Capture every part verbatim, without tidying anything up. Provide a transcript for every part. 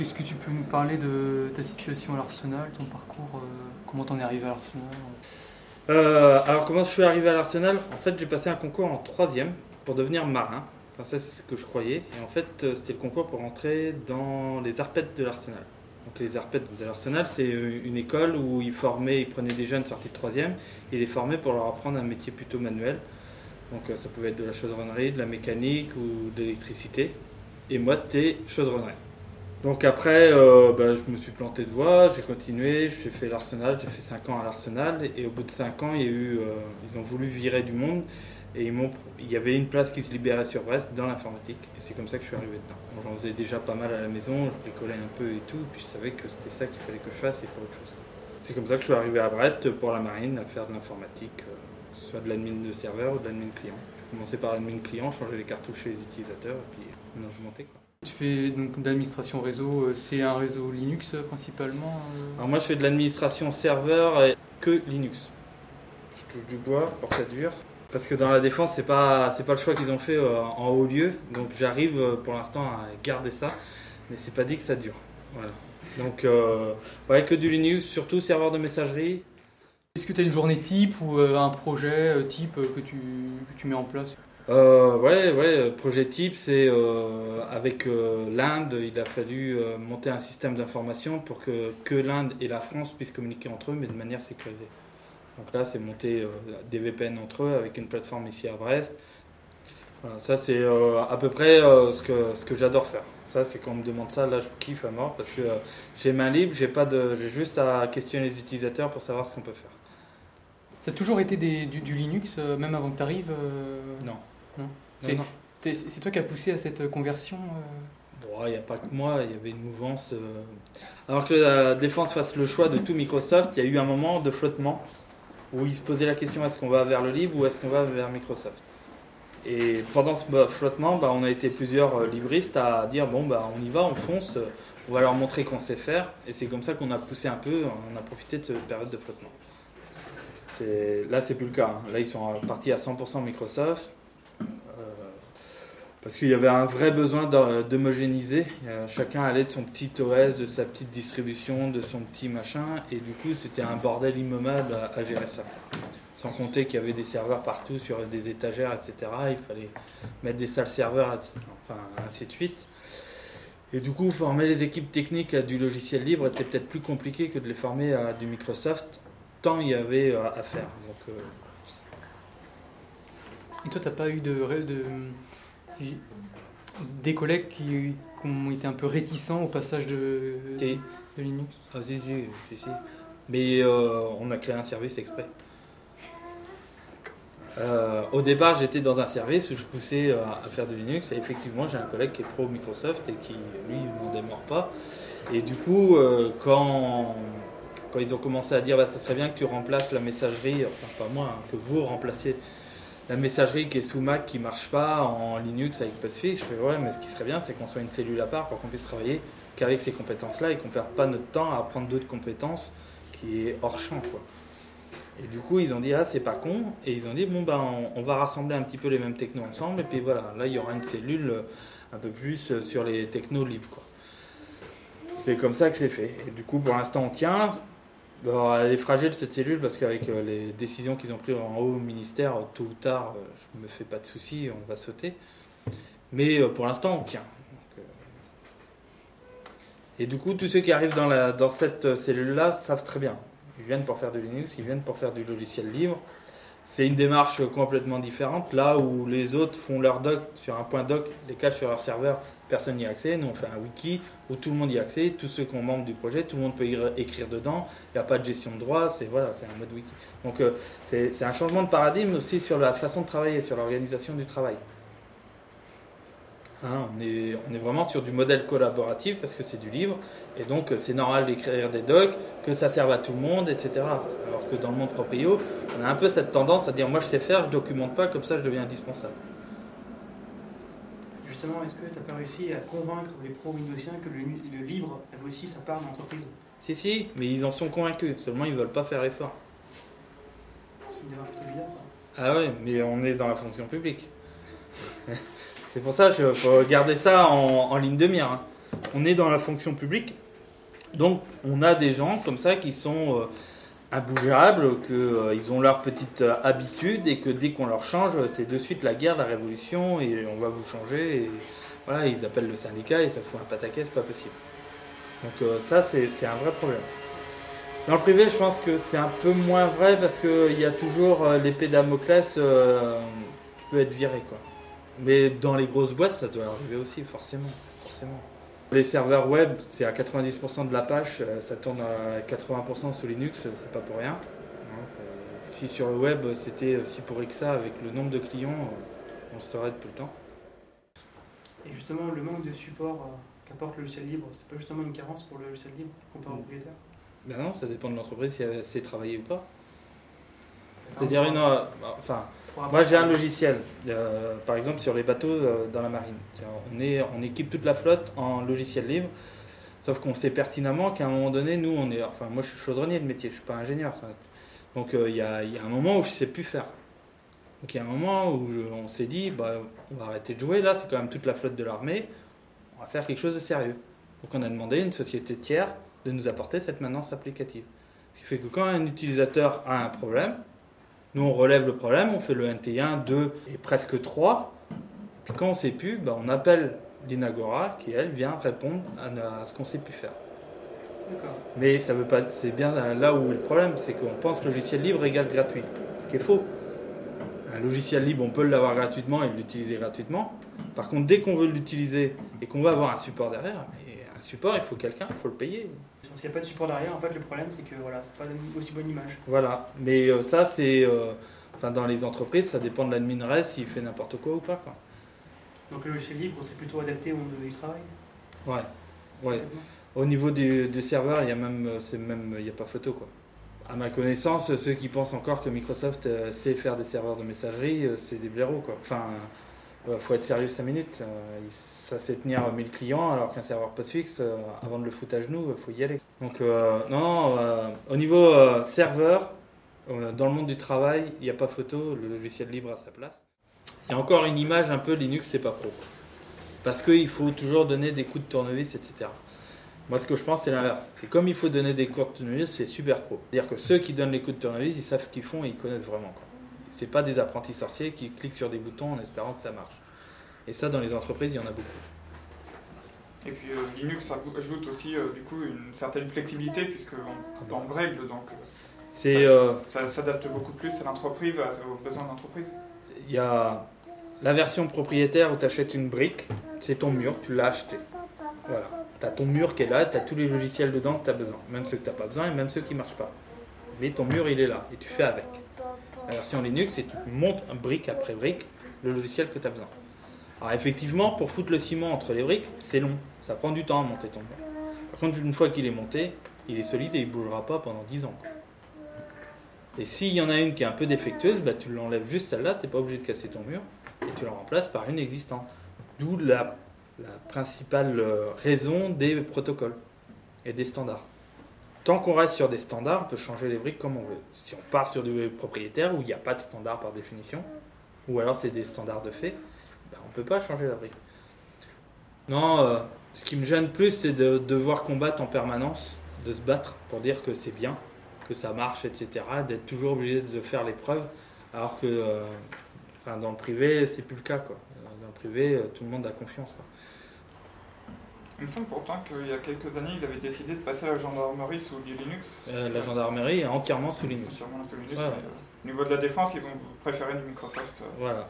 Est-ce que tu peux nous parler de ta situation à l'Arsenal, ton parcours, euh, comment t'en es arrivé à l'Arsenal? Euh, alors comment je suis arrivé à l'Arsenal? En fait, j'ai passé un concours en troisième pour devenir marin. Enfin, ça, c'est ce que je croyais. Et en fait, euh, c'était le concours pour entrer dans les arpètes de l'Arsenal. Donc les arpètes de l'Arsenal, c'est une école où ils formaient, ils prenaient des jeunes sortis de troisième, et les formaient pour leur apprendre un métier plutôt manuel. Donc euh, ça pouvait être de la chaudronnerie, de la mécanique ou de l'électricité. Et moi, c'était chaudronnerie. Donc après, euh, bah, je me suis planté de voie, j'ai continué, j'ai fait l'Arsenal, j'ai fait cinq ans à l'Arsenal, et au bout de cinq ans, il y a eu, euh, ils ont voulu virer du monde, et ils m'ont, il y avait une place qui se libérait sur Brest dans l'informatique, et c'est comme ça que je suis arrivé dedans. Bon, j'en faisais déjà pas mal à la maison, je bricolais un peu et tout, puis je savais que c'était ça qu'il fallait que je fasse et pas autre chose. C'est comme ça que je suis arrivé à Brest pour la marine, à faire de l'informatique, euh, soit de l'admin de serveur ou de l'admin client. J'ai commencé par l'admin client, changer les cartouches chez les utilisateurs, et puis on a augmenté quoi. Tu fais donc de l'administration réseau, euh, c'est un réseau Linux euh, principalement euh... Alors moi je fais de l'administration serveur et que Linux. Je touche du bois pour que ça dure. Parce que dans la défense c'est pas, c'est pas le choix qu'ils ont fait euh, en haut lieu. Donc j'arrive euh, pour l'instant à garder ça. Mais c'est pas dit que ça dure. Voilà. Donc euh, ouais, que du Linux, surtout serveur de messagerie. Est-ce que tu as une journée type ou euh, un projet euh, type euh, que, tu, que tu mets en place? Euh, ouais, ouais, projet type, c'est euh, avec euh, l'Inde, il a fallu euh, monter un système d'information pour que, que l'Inde et la France puissent communiquer entre eux, mais de manière sécurisée. Donc là, c'est monter euh, des V P N entre eux avec une plateforme ici à Brest. Voilà, ça, c'est euh, à peu près euh, ce que, ce que j'adore faire. Ça, c'est quand on me demande ça, là, je kiffe à mort parce que euh, j'ai main libre, j'ai, pas de, j'ai juste à questionner les utilisateurs pour savoir ce qu'on peut faire. Ça a toujours été des, du, du Linux, euh, même avant que tu arrives euh... Non. Non. Non, c'est, non. c'est toi qui as poussé à cette conversion euh... Bon, il n'y a pas que moi, il y avait une mouvance. Euh... Alors que la défense fasse le choix de tout Microsoft, il y a eu un moment de flottement où ils se posaient la question est-ce qu'on va vers le libre ou est-ce qu'on va vers Microsoft. Et pendant ce flottement, bah, on a été plusieurs libristes à dire bon, bah, on y va, on fonce, on va leur montrer qu'on sait faire. Et c'est comme ça qu'on a poussé un peu, on a profité de cette période de flottement. C'est... Là, c'est plus le cas. Là, ils sont partis à cent pour cent Microsoft. Parce qu'il y avait un vrai besoin d'homogénéiser. Chacun allait de son petit O S, de sa petite distribution, de son petit machin. Et du coup, c'était un bordel immeuble à, à gérer ça. Sans compter qu'il y avait des serveurs partout sur des étagères, et cetera. Il fallait mettre des salles serveurs, enfin, ainsi de suite. Et du coup, former les équipes techniques à du logiciel libre était peut-être plus compliqué que de les former à du Microsoft, tant il y avait à faire. Donc, euh... Et toi, tu n'as pas eu de... de... des collègues qui, qui ont été un peu réticents au passage de, de, de Linux? Ah si, si, si, si. Mais euh, on a créé un service exprès. Euh, au départ, j'étais dans un service où je poussais à, à faire de Linux, et effectivement, j'ai un collègue qui est pro Microsoft et qui, lui, n'en démord pas. Et du coup, euh, quand, quand ils ont commencé à dire bah, ça serait bien que tu remplaces la messagerie, enfin pas moi, hein, que vous remplaciez la messagerie qui est sous Mac qui marche pas en Linux avec Postfix, je fais ouais, mais ce qui serait bien c'est qu'on soit une cellule à part pour qu'on puisse travailler qu'avec ces compétences-là et qu'on perde pas notre temps à apprendre d'autres compétences qui est hors champ quoi. Et du coup ils ont dit ah c'est pas con et ils ont dit bon ben on, on va rassembler un petit peu les mêmes technos ensemble et puis voilà là il y aura une cellule un peu plus sur les technos libres quoi. C'est comme ça que c'est fait et du coup pour l'instant on tient. Bon, elle est fragile cette cellule parce qu'avec euh, les décisions qu'ils ont prises en haut au ministère, tôt ou tard, euh, je me fais pas de soucis, on va sauter. Mais euh, pour l'instant, on tient. Donc, euh... Et du coup, tous ceux qui arrivent dans, la, dans cette cellule-là savent très bien. Ils viennent pour faire du Linux, ils viennent pour faire du logiciel libre. C'est une démarche complètement différente. Là où les autres font leur doc sur un point doc, les cachent sur leur serveur, personne n'y a accès. Nous, on fait un wiki où tout le monde y a accès. Tous ceux qui sont membres du projet, tout le monde peut y écrire dedans. Il n'y a pas de gestion de droit. C'est, voilà, c'est un mode wiki. Donc, euh, c'est, c'est un changement de paradigme aussi sur la façon de travailler, sur l'organisation du travail. Hein, on, est, on est vraiment sur du modèle collaboratif parce que c'est du libre. Et donc, c'est normal d'écrire des docs, que ça serve à tout le monde, et cetera. Alors que dans le monde proprio, on a un peu cette tendance à dire moi je sais faire, je documente pas, comme ça je deviens indispensable. Justement, est-ce que tu n'as pas réussi à convaincre les pro-windowsiens que le, le libre avait aussi sa part dans l'entreprise? Si, si, mais ils en sont convaincus, seulement ils ne veulent pas faire l'effort. C'est une démarche plutôt bizarre ça. Ah ouais, mais on est dans la fonction publique. C'est pour ça qu'il faut garder ça en, en ligne de mire. Hein. on est dans la fonction publique, donc on a des gens comme ça qui sont euh, imbougeables, qu'ils euh, ont leur petite euh, habitude et que dès qu'on leur change, c'est de suite la guerre, la révolution et on va vous changer. Et voilà, ils appellent le syndicat et ça fout un pataquès, c'est pas possible. Donc euh, ça, c'est, c'est un vrai problème. Dans le privé, je pense que c'est un peu moins vrai parce qu'il y a toujours euh, l'épée Damoclès euh, qui peut être virée, quoi. Mais dans les grosses boîtes, ça doit arriver aussi, forcément. forcément. Les serveurs web, c'est à quatre-vingt-dix pour cent de l'Apache, ça tourne à quatre-vingts pour cent sous Linux, c'est pas pour rien. Si sur le web, c'était si pourri que ça, avec le nombre de clients, on le saurait depuis le temps. Et justement, le manque de support euh, qu'apporte le logiciel libre, c'est pas justement une carence pour le logiciel libre comparé au propriétaire? Ben non, ça dépend de l'entreprise si elle sait travailler ou pas. C'est-à-dire une... Euh, enfin, moi j'ai un logiciel, euh, par exemple sur les bateaux euh, dans la marine. On, est, on équipe toute la flotte en logiciel libre, sauf qu'on sait pertinemment qu'à un moment donné, nous on est... Enfin, moi je suis chaudronnier de métier, je suis pas ingénieur. Donc il euh, y, a, y a un moment où je sais plus faire. Donc il y a un moment où je, on s'est dit, bah, on va arrêter de jouer, là c'est quand même toute la flotte de l'armée, on va faire quelque chose de sérieux. Donc on a demandé à une société tiers de nous apporter cette maintenance applicative. Ce qui fait que quand un utilisateur a un problème, nous on relève le problème, on fait le N T un, deux et presque trois, puis quand on ne sait plus, bah, on appelle l'Inagora qui elle vient répondre à, à ce qu'on ne sait plus faire. D'accord. Mais ça veut pas, c'est bien là où est le problème, c'est qu'on pense que le logiciel libre égale gratuit, ce qui est faux. Un logiciel libre, on peut l'avoir gratuitement et l'utiliser gratuitement. Par contre, dès qu'on veut l'utiliser et qu'on va avoir un support derrière, un support, il faut quelqu'un, il faut le payer. S'il n'y a pas de support derrière, en fait, le problème, c'est que voilà, c'est pas une aussi bonne image. Voilà, mais euh, ça, c'est... Euh, enfin, dans les entreprises, ça dépend de l'admin s'il fait n'importe quoi ou pas, quoi. Donc le logiciel libre, c'est plutôt adapté au monde du travail? Ouais, ouais. Au niveau du, des serveurs, il n'y a même, c'est même, il y a pas photo, quoi. À ma connaissance, ceux qui pensent encore que Microsoft euh, sait faire des serveurs de messagerie, euh, c'est des blaireaux, quoi. Enfin, il euh, faut être sérieux cinq minutes. Euh, ça sait tenir mille clients, alors qu'un serveur postfixe, euh, avant de le foutre à genoux, il faut y aller. Donc, euh, non, euh, au niveau euh, serveur, euh, dans le monde du travail, il n'y a pas photo, le logiciel libre a sa place. Il y a encore une image un peu Linux, c'est pas pro. Parce qu'il faut toujours donner des coups de tournevis, et cetera. Moi, ce que je pense, c'est l'inverse. C'est comme il faut donner des coups de tournevis, c'est super pro. C'est-à-dire que ceux qui donnent les coups de tournevis, ils savent ce qu'ils font et ils connaissent vraiment, quoi. C'est pas des apprentis sorciers qui cliquent sur des boutons en espérant que ça marche. Et ça, dans les entreprises, il y en a beaucoup. Et puis euh, Linux ajoute aussi euh, du coup une certaine flexibilité puisqu'on on règle, donc euh, c'est, ça, euh, ça s'adapte beaucoup plus à l'entreprise, aux besoins de l'entreprise. Il y a la version propriétaire où tu achètes une brique, c'est ton mur, tu l'as acheté. Voilà. Tu as ton mur qui est là, tu as tous les logiciels dedans que tu as besoin, même ceux que tu n'as pas besoin et même ceux qui ne marchent pas. Mais ton mur, il est là et tu fais avec. La version Linux, c'est que tu montes brique après brique le logiciel que tu as besoin. Alors effectivement, pour foutre le ciment entre les briques, c'est long. Ça prend du temps à monter ton mur. Par contre, une fois qu'il est monté, il est solide et il ne bougera pas pendant dix ans. Et s'il y en a une qui est un peu défectueuse, bah, tu l'enlèves juste celle-là, tu n'es pas obligé de casser ton mur, et tu la remplaces par une existante. D'où la, la principale raison des protocoles et des standards. Tant qu'on reste sur des standards, on peut changer les briques comme on veut. Si on part sur du propriétaire où il n'y a pas de standard par définition, ou alors c'est des standards de fait, ben on ne peut pas changer la brique. Non, euh, ce qui me gêne plus, c'est de devoir combattre en permanence, de se battre pour dire que c'est bien, que ça marche, et cetera, d'être toujours obligé de faire les preuves, alors que euh, enfin, dans le privé, c'est plus le cas, quoi. Dans le privé, tout le monde a confiance, quoi. Il me semble pourtant qu'il y a quelques années, ils avaient décidé de passer la gendarmerie sous Linux. Euh, la gendarmerie est entièrement sous Linux. Entièrement sous Linux. Ouais, ouais. Au niveau de la défense, ils ont préféré du Microsoft. Voilà.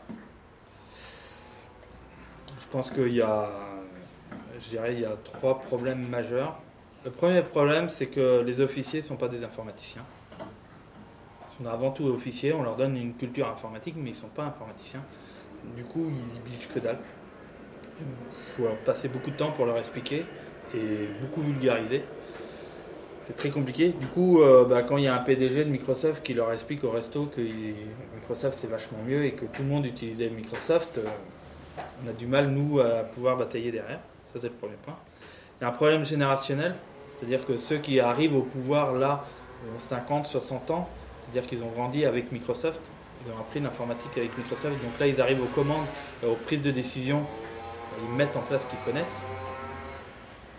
Je pense qu'il y a, je dirais, il y a trois problèmes majeurs. Le premier problème, c'est que les officiers ne sont pas des informaticiens. Ils sont avant tout officiers, on leur donne une culture informatique, mais ils ne sont pas informaticiens. Du coup, ils bichent que dalle. Il faut passer beaucoup de temps pour leur expliquer et beaucoup vulgariser. C'est très compliqué. Du coup, euh, bah, quand il y a un P D G de Microsoft qui leur explique au resto que Microsoft c'est vachement mieux et que tout le monde utilisait Microsoft, euh, on a du mal, nous, à pouvoir batailler derrière. Ça, c'est le premier point. Il y a un problème générationnel, c'est-à-dire que ceux qui arrivent au pouvoir là ont cinquante, soixante ans, c'est-à-dire qu'ils ont grandi avec Microsoft, ils ont appris l'informatique avec Microsoft, donc là ils arrivent aux commandes, aux prises de décision, ils mettent en place ce qu'ils connaissent.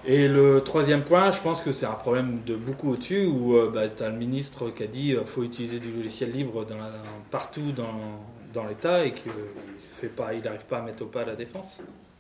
Et le troisième point, je pense que c'est un problème de beaucoup au-dessus, où euh, bah, tu as le ministre qui a dit qu'il euh, faut utiliser du logiciel libre dans la, partout dans, dans l'État et qu'il n'arrive pas à mettre au pas la défense.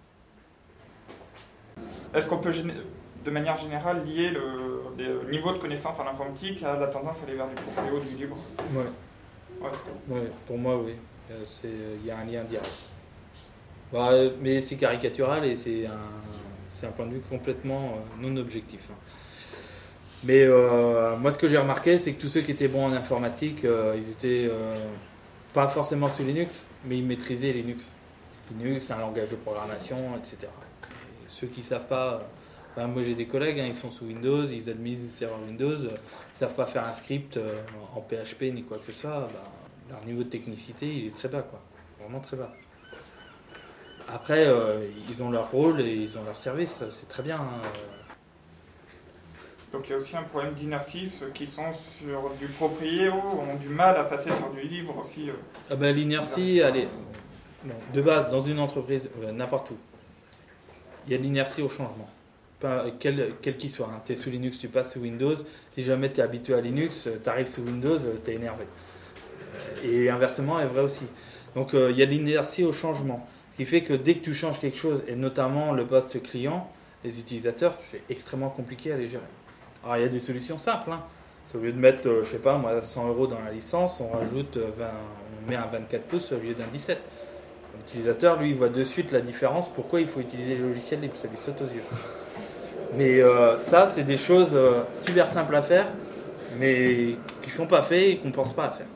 Est-ce qu'on peut, de manière générale, lier le, le niveau de connaissance en informatique à la tendance à aller vers du proprio, du libre? Ouais. Ouais. Ouais, pour moi, oui. Il y a un lien direct. Bah, mais c'est caricatural et c'est un, c'est un point de vue complètement euh, non objectif. Hein. Mais euh, moi, ce que j'ai remarqué, c'est que tous ceux qui étaient bons en informatique, euh, ils étaient euh, pas forcément sous Linux, mais ils maîtrisaient Linux. Linux, c'est un langage de programmation, et cetera. Et ceux qui ne savent pas, ben, moi j'ai des collègues, hein, ils sont sous Windows, ils administrent les serveurs Windows, euh, ils ne savent pas faire un script euh, en P H P ni quoi que ce soit, ben, leur niveau de technicité il est très bas, quoi. Vraiment très bas. Après, euh, ils ont leur rôle et ils ont leur service, c'est très bien. Hein. Donc il y a aussi un problème d'inertie, ceux qui sont sur du proprio ont du mal à passer sur du libre aussi. Euh. Ah ben, l'inertie, allez, bon, de base, dans une entreprise, euh, n'importe où, il y a de l'inertie au changement. Pas, quel quel qu'il soit. Hein. Tu es sous Linux, tu passes sous Windows. Si jamais tu es habitué à Linux, tu arrives sous Windows, tu es énervé. Et inversement est vrai aussi. Donc euh, il y a de l'inertie au changement. Ce qui fait que dès que tu changes quelque chose, et notamment le poste client, les utilisateurs, c'est extrêmement compliqué à les gérer. Alors il y a des solutions simples. Hein. Au lieu de mettre, euh, je sais pas, moi, cent euros dans la licence, on rajoute vingt, on met un vingt-quatre pouces au lieu d'un dix-sept. L'utilisateur, lui, il voit de suite la différence. Pourquoi il faut utiliser les logiciels libres? Ça lui saute aux yeux. Mais euh, ça, c'est des choses euh, super simples à faire, mais qui ne sont pas faites et qu'on ne pense pas à faire.